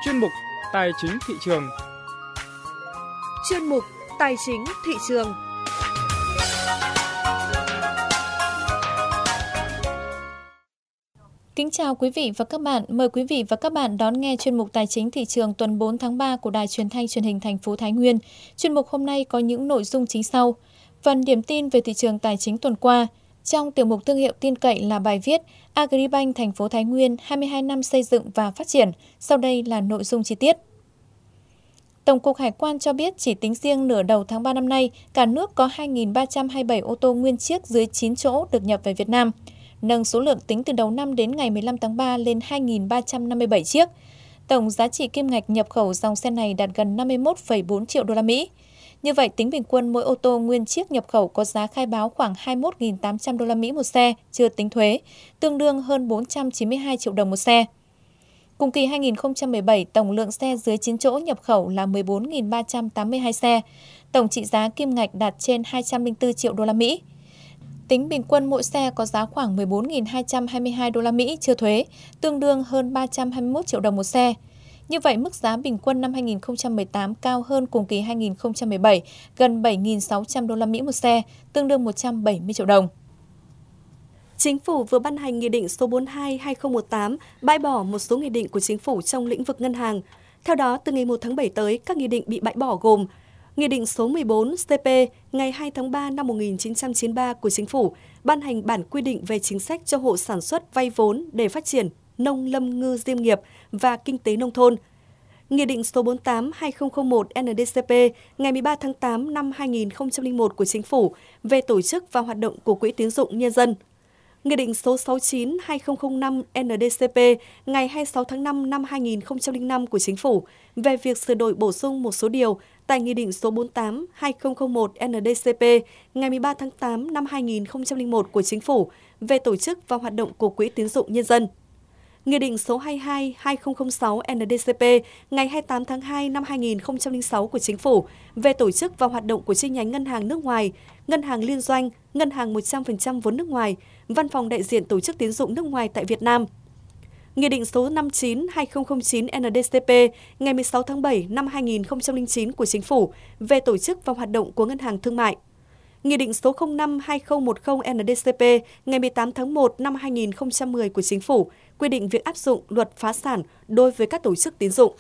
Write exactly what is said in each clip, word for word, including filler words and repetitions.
chuyên mục Tài chính thị trường. Chuyên mục Tài chính thị trường. Kính chào quý vị và các bạn. Mời quý vị và các bạn đón nghe chuyên mục Tài chính thị trường tuần bốn tháng ba của Đài Truyền thanh Truyền hình thành phố Thái Nguyên. Chuyên mục hôm nay có những nội dung chính sau. Phần điểm tin về thị trường tài chính tuần qua. Trong tiểu mục thương hiệu tin cậy là bài viết Agribank thành phố Thái Nguyên hai mươi hai năm xây dựng và phát triển. Sau đây là nội dung chi tiết. Tổng cục Hải quan cho biết chỉ tính riêng nửa đầu tháng ba năm nay, cả nước có hai nghìn ba trăm hai mươi bảy ô tô nguyên chiếc dưới chín chỗ được nhập về Việt Nam, nâng số lượng tính từ đầu năm đến ngày mười lăm tháng ba lên hai nghìn ba trăm năm mươi bảy chiếc. Tổng giá trị kim ngạch nhập khẩu dòng xe này đạt gần năm mươi mốt phẩy bốn triệu đô la Mỹ. Như vậy, tính bình quân mỗi ô tô nguyên chiếc nhập khẩu có giá khai báo khoảng hai mươi mốt nghìn tám trăm đô la Mỹ một xe, chưa tính thuế, tương đương hơn bốn trăm chín mươi hai triệu đồng một xe. Cùng kỳ hai nghìn không trăm mười bảy, tổng lượng xe dưới chín chỗ nhập khẩu là mười bốn nghìn ba trăm tám mươi hai xe, tổng trị giá kim ngạch đạt trên hai trăm lẻ bốn triệu đô la Mỹ. Tính bình quân mỗi xe có giá khoảng mười bốn nghìn hai trăm hai mươi hai đô la Mỹ chưa thuế, tương đương hơn ba trăm hai mươi mốt triệu đồng một xe. Như vậy, mức giá bình quân năm hai nghìn không trăm mười tám cao hơn cùng kỳ hai nghìn không trăm mười bảy, gần bảy nghìn sáu trăm đô la Mỹ một xe, tương đương một trăm bảy mươi triệu đồng. Chính phủ vừa ban hành Nghị định số bốn mươi hai trên hai nghìn không trăm mười tám bãi bỏ một số nghị định của Chính phủ trong lĩnh vực ngân hàng. Theo đó, từ ngày một tháng bảy tới, các nghị định bị bãi bỏ gồm Nghị định số mười bốn C P ngày hai tháng ba năm một nghìn chín trăm chín mươi ba của Chính phủ ban hành bản quy định về chính sách cho hộ sản xuất vay vốn để phát triển nông lâm ngư diêm nghiệp và kinh tế nông thôn. Nghị định số bốn mươi tám trên hai nghìn không trăm một N D C P ngày mười ba tháng tám năm hai nghìn không trăm lẻ một của Chính phủ về tổ chức và hoạt động của Quỹ tín dụng nhân dân. Nghị định số sáu mươi chín trên hai nghìn không trăm lẻ năm N D C P ngày hai mươi sáu tháng năm năm hai nghìn không trăm lẻ năm của Chính phủ về việc sửa đổi bổ sung một số điều tại Nghị định số bốn mươi tám trên hai nghìn không trăm lẻ một N D C P ngày mười ba tháng tám năm hai nghìn không trăm lẻ một của Chính phủ về tổ chức và hoạt động của Quỹ tín dụng nhân dân. Nghị định số hai mươi hai trên hai nghìn không trăm lẻ sáu N D C P ngày hai mươi tám tháng hai năm hai nghìn không trăm lẻ sáu của Chính phủ về tổ chức và hoạt động của chi nhánh ngân hàng nước ngoài, ngân hàng liên doanh, ngân hàng một trăm phần trăm vốn nước ngoài, văn phòng đại diện tổ chức tín dụng nước ngoài tại Việt Nam. Nghị định số năm mươi chín trên hai nghìn không trăm lẻ chín N D C P ngày mười sáu tháng bảy năm hai nghìn không trăm lẻ chín của Chính phủ về tổ chức và hoạt động của ngân hàng thương mại. Nghị định số không năm trên hai nghìn không trăm mười N D C P ngày mười tám tháng một năm hai nghìn không trăm mười của Chính phủ quy định việc áp dụng luật phá sản đối với các tổ chức tín dụng.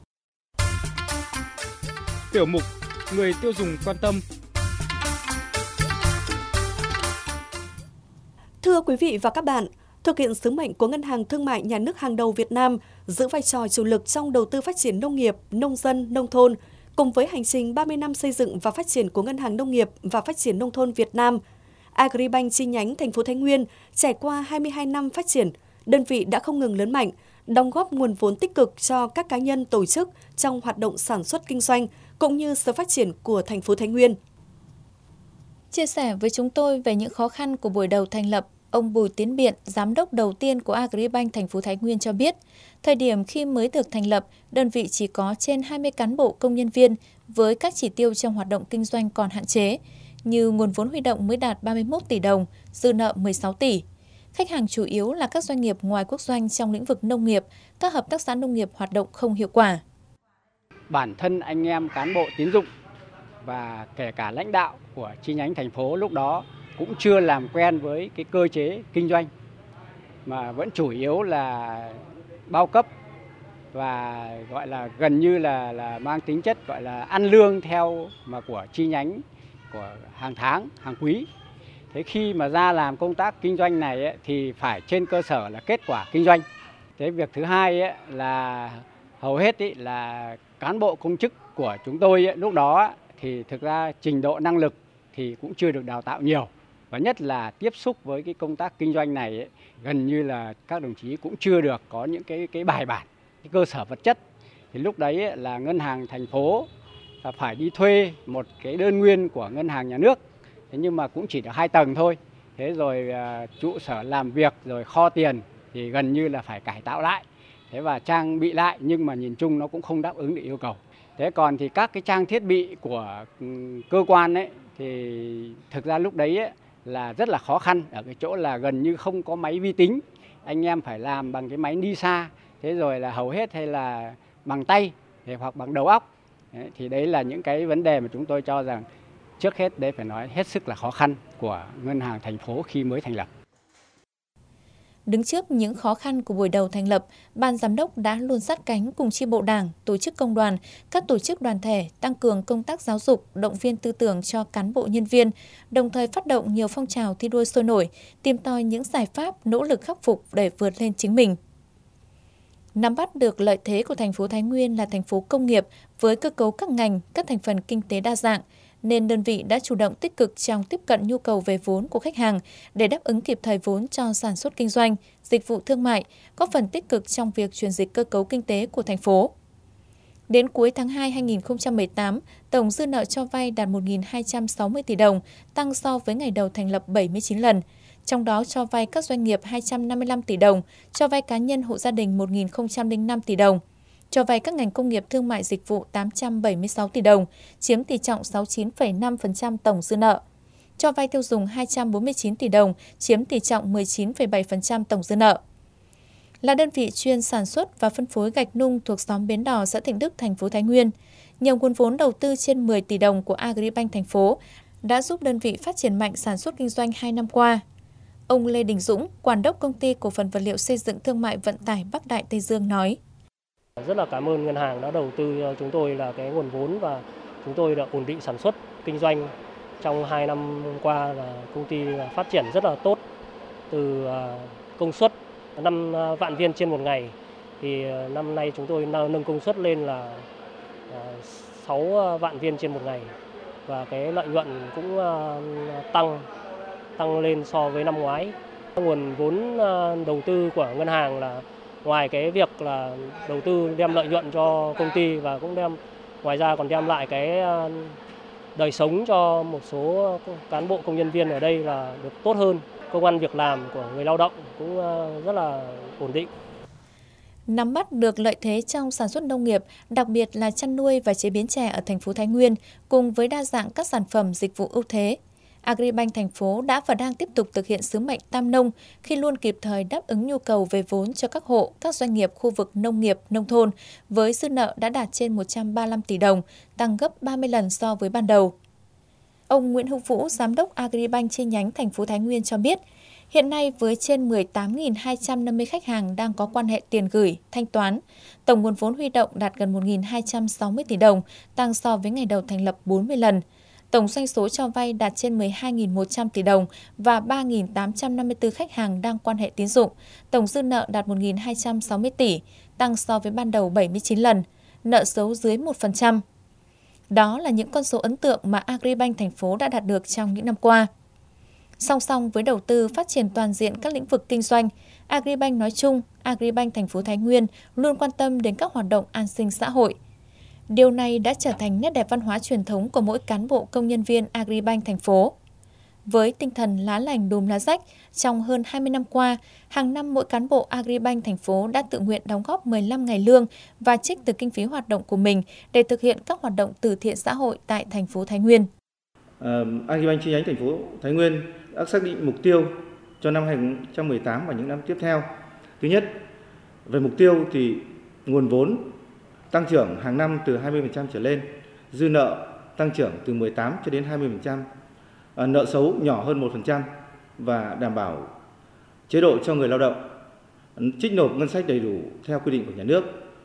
Tiểu mục Người tiêu dùng quan tâm. Thưa quý vị và các bạn, thực hiện sứ mệnh của Ngân hàng Thương mại Nhà nước hàng đầu Việt Nam giữ vai trò chủ lực trong đầu tư phát triển nông nghiệp, nông dân, nông thôn, cùng với hành trình ba mươi năm xây dựng và phát triển của Ngân hàng Nông nghiệp và Phát triển Nông thôn Việt Nam, Agribank chi nhánh thành phố Thái Nguyên trải qua hai mươi hai năm phát triển, đơn vị đã không ngừng lớn mạnh, đóng góp nguồn vốn tích cực cho các cá nhân tổ chức trong hoạt động sản xuất kinh doanh cũng như sự phát triển của thành phố Thái Nguyên. Chia sẻ với chúng tôi về những khó khăn của buổi đầu thành lập, ông Bùi Tiến Biện, giám đốc đầu tiên của Agribank thành phố Thái Nguyên cho biết, thời điểm khi mới được thành lập, đơn vị chỉ có trên hai mươi cán bộ công nhân viên với các chỉ tiêu trong hoạt động kinh doanh còn hạn chế, như nguồn vốn huy động mới đạt ba mươi mốt tỷ đồng, dư nợ mười sáu tỷ. Khách hàng chủ yếu là các doanh nghiệp ngoài quốc doanh trong lĩnh vực nông nghiệp, các hợp tác xã nông nghiệp hoạt động không hiệu quả. Bản thân anh em cán bộ tín dụng và kể cả lãnh đạo của chi nhánh thành phố lúc đó cũng chưa làm quen với cái cơ chế kinh doanh, mà vẫn chủ yếu là bao cấp và gọi là gần như là là mang tính chất gọi là ăn lương theo mà của chi nhánh của hàng tháng, hàng quý. Thế khi mà ra làm công tác kinh doanh này ấy, thì phải trên cơ sở là kết quả kinh doanh. Thế việc thứ hai ấy, là hầu hết ấy, là cán bộ công chức của chúng tôi ấy, lúc đó ấy, thì thực ra trình độ năng lực thì cũng chưa được đào tạo nhiều. Và nhất là tiếp xúc với cái công tác kinh doanh này ấy, gần như là các đồng chí cũng chưa được có những cái cái bài bản, cái cơ sở vật chất. Thì lúc đấy ấy, là ngân hàng thành phố là phải đi thuê một cái đơn nguyên của ngân hàng nhà nước. Thế nhưng mà cũng chỉ được hai tầng thôi. Thế rồi uh, trụ sở làm việc rồi kho tiền thì gần như là phải cải tạo lại. Thế và trang bị lại nhưng mà nhìn chung nó cũng không đáp ứng được yêu cầu. Thế còn thì các cái trang thiết bị của um, cơ quan ấy thì thực ra lúc đấy ấy, là rất là khó khăn ở cái chỗ là gần như không có máy vi tính. Anh em phải làm bằng cái máy Nisa. Thế rồi là hầu hết hay là bằng tay hoặc bằng đầu óc. Đấy, thì đấy là những cái vấn đề mà chúng tôi cho rằng trước hết đấy phải nói hết sức là khó khăn của Ngân hàng thành phố khi mới thành lập. Đứng trước những khó khăn của buổi đầu thành lập, Ban Giám đốc đã luôn sát cánh cùng chi bộ Đảng, tổ chức công đoàn, các tổ chức đoàn thể tăng cường công tác giáo dục, động viên tư tưởng cho cán bộ nhân viên, đồng thời phát động nhiều phong trào thi đua sôi nổi, tìm tòi những giải pháp, nỗ lực khắc phục để vượt lên chính mình. Nắm bắt được lợi thế của thành phố Thái Nguyên là thành phố công nghiệp với cơ cấu các ngành, các thành phần kinh tế đa dạng, nên đơn vị đã chủ động tích cực trong tiếp cận nhu cầu về vốn của khách hàng để đáp ứng kịp thời vốn cho sản xuất kinh doanh, dịch vụ thương mại, góp phần tích cực trong việc chuyển dịch cơ cấu kinh tế của thành phố. Đến cuối tháng hai năm hai nghìn không trăm mười tám, tổng dư nợ cho vay đạt một nghìn hai trăm sáu mươi tỷ đồng, tăng so với ngày đầu thành lập bảy mươi chín lần. Trong đó cho vay các doanh nghiệp hai trăm năm mươi lăm tỷ đồng, cho vay cá nhân hộ gia đình một nghìn không trăm lẻ năm tỷ đồng, cho vay các ngành công nghiệp thương mại dịch vụ tám trăm bảy mươi sáu tỷ đồng, chiếm tỷ trọng sáu mươi chín phẩy năm phần trăm tổng dư nợ. Cho vay tiêu dùng hai trăm bốn mươi chín tỷ đồng, chiếm tỷ trọng mười chín phẩy bảy phần trăm tổng dư nợ. Là đơn vị chuyên sản xuất và phân phối gạch nung thuộc xóm Bến Đỏ, xã Thịnh Đức, thành phố Thái Nguyên, nhiều nguồn vốn đầu tư trên mười tỷ đồng của Agribank thành phố đã giúp đơn vị phát triển mạnh sản xuất kinh doanh hai năm qua. Ông Lê Đình Dũng, Quản đốc Công ty Cổ phần Vật liệu Xây dựng Thương mại Vận tải Bắc Đại Tây Dương nói: Rất là cảm ơn ngân hàng đã đầu tư cho chúng tôi là cái nguồn vốn và chúng tôi đã ổn định sản xuất kinh doanh. Trong hai năm qua là công ty phát triển rất là tốt, từ công suất năm vạn viên trên một ngày thì năm nay chúng tôi nâng công suất lên là sáu vạn viên trên một ngày và cái lợi nhuận cũng tăng tăng lên so với năm ngoái. Nguồn vốn đầu tư của ngân hàng là ngoài cái việc là đầu tư đem lợi nhuận cho công ty và cũng đem ngoài ra còn đem lại cái đời sống cho một số cán bộ công nhân viên ở đây là được tốt hơn. Công ăn việc làm của người lao động cũng rất là ổn định. Nắm bắt được lợi thế trong sản xuất nông nghiệp, đặc biệt là chăn nuôi và chế biến chè ở thành phố Thái Nguyên, cùng với đa dạng các sản phẩm dịch vụ ưu thế, Agribank thành phố đã và đang tiếp tục thực hiện sứ mệnh tam nông khi luôn kịp thời đáp ứng nhu cầu về vốn cho các hộ, các doanh nghiệp khu vực nông nghiệp, nông thôn, với dư nợ đã đạt trên một trăm ba mươi lăm tỷ đồng, tăng gấp ba mươi lần so với ban đầu. Ông Nguyễn Hữu Vũ, Giám đốc Agribank chi nhánh thành phố Thái Nguyên cho biết, hiện nay với trên mười tám nghìn hai trăm năm mươi khách hàng đang có quan hệ tiền gửi, thanh toán, tổng nguồn vốn huy động đạt gần một nghìn hai trăm sáu mươi tỷ đồng, tăng so với ngày đầu thành lập bốn mươi lần. Tổng doanh số cho vay đạt trên mười hai nghìn một trăm tỷ đồng và ba nghìn tám trăm năm mươi tư khách hàng đang quan hệ tín dụng. Tổng dư nợ đạt một nghìn hai trăm sáu mươi tỷ, tăng so với ban đầu bảy mươi chín lần, nợ xấu dưới một phần trăm. Đó là những con số ấn tượng mà Agribank thành phố đã đạt được trong những năm qua. Song song với đầu tư phát triển toàn diện các lĩnh vực kinh doanh, Agribank nói chung, Agribank thành phố Thái Nguyên luôn quan tâm đến các hoạt động an sinh xã hội. Điều này đã trở thành nét đẹp văn hóa truyền thống của mỗi cán bộ công nhân viên Agribank thành phố. Với tinh thần lá lành đùm lá rách, trong hơn hai mươi năm qua, hàng năm mỗi cán bộ Agribank thành phố đã tự nguyện đóng góp mười lăm ngày lương và trích từ kinh phí hoạt động của mình để thực hiện các hoạt động từ thiện xã hội tại thành phố Thái Nguyên. Uh, Agribank chi nhánh thành phố Thái Nguyên đã xác định mục tiêu cho năm hai nghìn không trăm mười tám và những năm tiếp theo. Thứ nhất, về mục tiêu thì nguồn vốn tăng trưởng hàng năm từ hai mươi phần trăm trở lên, dư nợ tăng trưởng từ mười tám cho đến hai mươi phần trăm, à, nợ xấu nhỏ hơn một phần trăm và đảm bảo chế độ cho người lao động, trích nộp ngân sách đầy đủ theo quy định của nhà nước.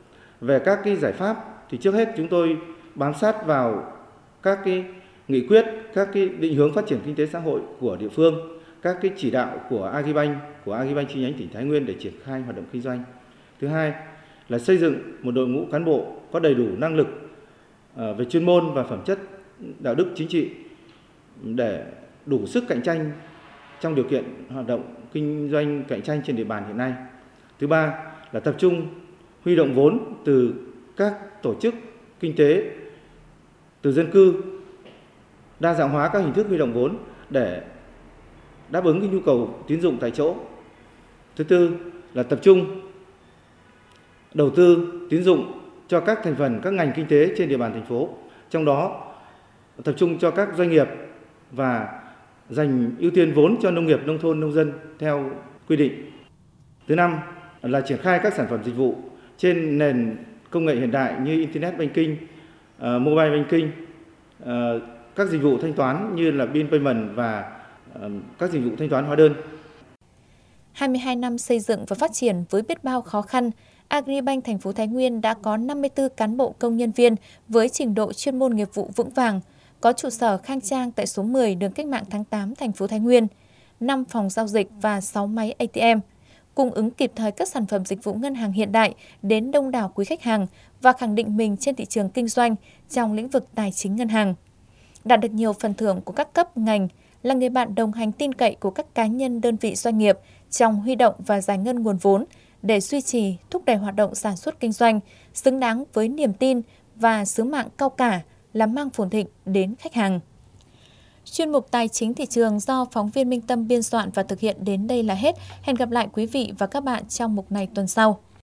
Về các cái giải pháp thì trước hết chúng tôi bám sát vào các cái nghị quyết, các cái định hướng phát triển kinh tế xã hội của địa phương, các cái chỉ đạo của Agribank, của Agribank chi nhánh tỉnh Thái Nguyên để triển khai hoạt động kinh doanh. Thứ hai là xây dựng một đội ngũ cán bộ có đầy đủ năng lực về chuyên môn và phẩm chất đạo đức chính trị để đủ sức cạnh tranh trong điều kiện hoạt động kinh doanh cạnh tranh trên địa bàn hiện nay. Thứ ba là tập trung huy động vốn từ các tổ chức kinh tế, từ dân cư, đa dạng hóa các hình thức huy động vốn để đáp ứng cái nhu cầu tín dụng tại chỗ. Thứ tư là tập trung đầu tư tín dụng cho các thành phần, các ngành kinh tế trên địa bàn thành phố, trong đó tập trung cho các doanh nghiệp và dành ưu tiên vốn cho nông nghiệp, nông thôn, nông dân theo quy định. Thứ năm là triển khai các sản phẩm dịch vụ trên nền công nghệ hiện đại như Internet Banking, uh, Mobile Banking, uh, các dịch vụ thanh toán như là Bill Payment và uh, các dịch vụ thanh toán hóa đơn. hai mươi hai năm xây dựng và phát triển với biết bao khó khăn, Agribank thành phố Thái Nguyên đã có năm mươi tư cán bộ công nhân viên với trình độ chuyên môn nghiệp vụ vững vàng, có trụ sở khang trang tại số mười đường Cách mạng tháng tám thành phố Thái Nguyên, năm phòng giao dịch và sáu máy a tê em, cung ứng kịp thời các sản phẩm dịch vụ ngân hàng hiện đại đến đông đảo quý khách hàng và khẳng định mình trên thị trường kinh doanh trong lĩnh vực tài chính ngân hàng. Đạt được nhiều phần thưởng của các cấp ngành, là người bạn đồng hành tin cậy của các cá nhân đơn vị doanh nghiệp trong huy động và giải ngân nguồn vốn để duy trì, thúc đẩy hoạt động sản xuất kinh doanh, xứng đáng với niềm tin và sứ mạng cao cả là mang phồn thịnh đến khách hàng. Chuyên mục Tài chính thị trường do phóng viên Minh Tâm biên soạn và thực hiện đến đây là hết. Hẹn gặp lại quý vị và các bạn trong mục này tuần sau.